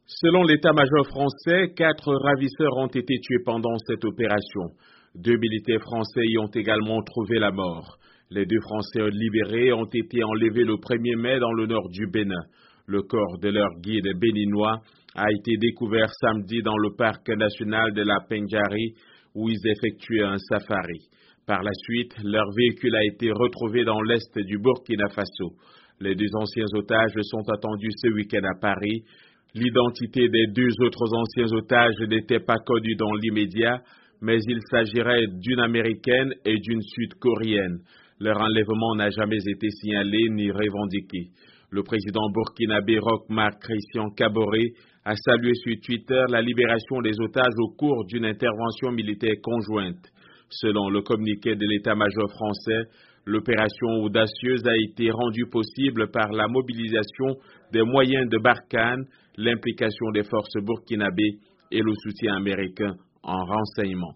Selon l'état-major français, 4 ravisseurs ont été tués pendant cette opération. 2 militaires français y ont également trouvé la mort. Les 2 Français libérés ont été enlevés le 1er mai dans le nord du Bénin. Le corps de leur guide béninois a été découvert samedi dans le parc national de la Pendjari où ils effectuaient un safari. Par la suite, leur véhicule a été retrouvé dans l'est du Burkina Faso. Les 2 anciens otages sont attendus ce week-end à Paris. L'identité des 2 autres anciens otages n'était pas connue dans l'immédiat, mais il s'agirait d'une Américaine et d'une Sud-Coréenne. Leur enlèvement n'a jamais été signalé ni revendiqué. Le président burkinabé Roch Marc Christian Kaboré a salué sur Twitter la libération des otages au cours d'une intervention militaire conjointe. Selon le communiqué de l'état-major français, l'opération audacieuse a été rendue possible par la mobilisation des moyens de Barkhane, l'implication des forces burkinabées et le soutien américain en renseignement.